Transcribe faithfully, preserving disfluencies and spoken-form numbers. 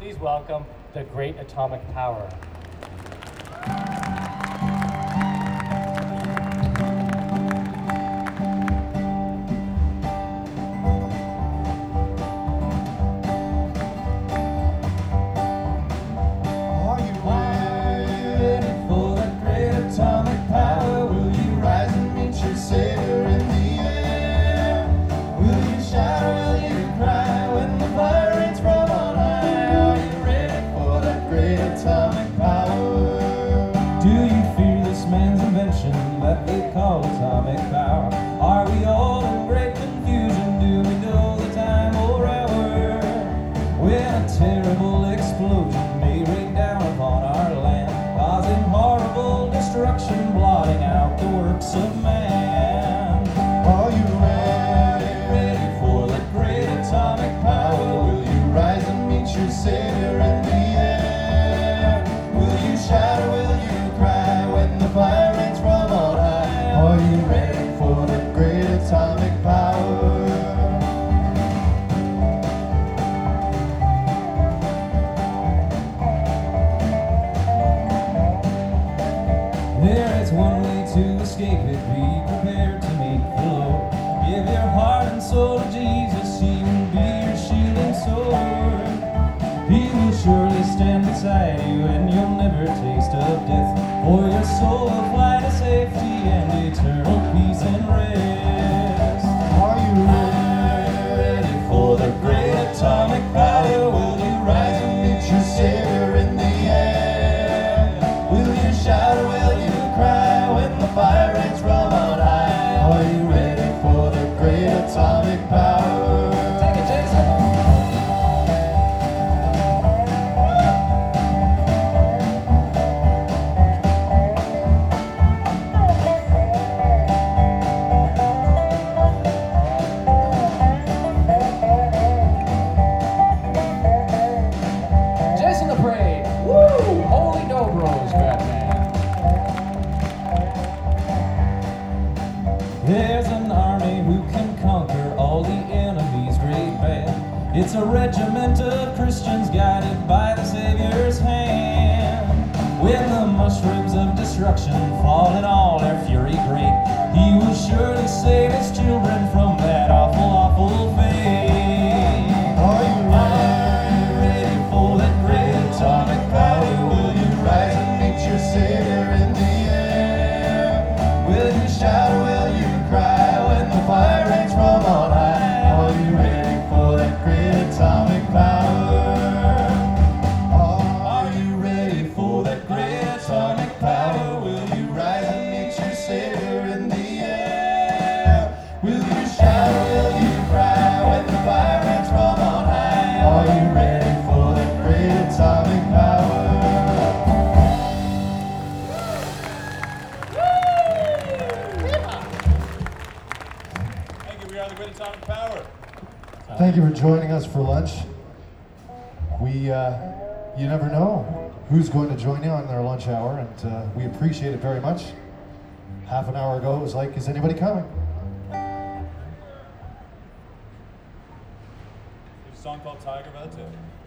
Please welcome the Great Atomic Power. That they call atomic power. Are we all in great confusion? Do we know the time or hour when a terrible explosion may rain down upon our land, causing horrible destruction, blotting out the works of man? Are you ready, ready for the great atomic power? Will you rise and meet your Savior in the air? Will you shout or will you cry when the fire rains from on high? Are you ready for the great atomic power? There is one way to escape it. Be prepared to meet the Lord. Give your heart and soul to Jesus. He will be your shield and sword. He will surely stand beside you, and you'll never taste of death. For your soul will fly to safety and eternal peace and rest. Are you ready for the great atomic power? Will you rise and meet your Savior in the air? Will you shout or will you cry when the fire rains from on high? Are you ready for the great atomic power? Take it, Jason. Jason the Parade. Woo! Holy Dobros, Batman. There's an army who can conquer all the enemy's great band. It's a regiment of Christians guided by the Savior's hand. When the mushrooms of destruction fall in all their fury great, He will surely save His children from that awful, awful fate. Are you ready for that great atomic power? Will you rise and meet your Savior in the air? Will you shout or will you cry when the fire rains from on high? Are you ready for that great atomic power? Are you ready for that great atomic power? Will you rise and meet your Savior in the air? Will you shout or will you cry when the fire rains from on high? Are you ready for that great atomic power? Thank you. We are the Great Atomic Power. Thank you for joining us for lunch. We, uh, you never know who's going to join you on their lunch hour, and uh, we appreciate it very much. Half an hour ago, it was like, is anybody coming? There's a song called Tiger by the Tip.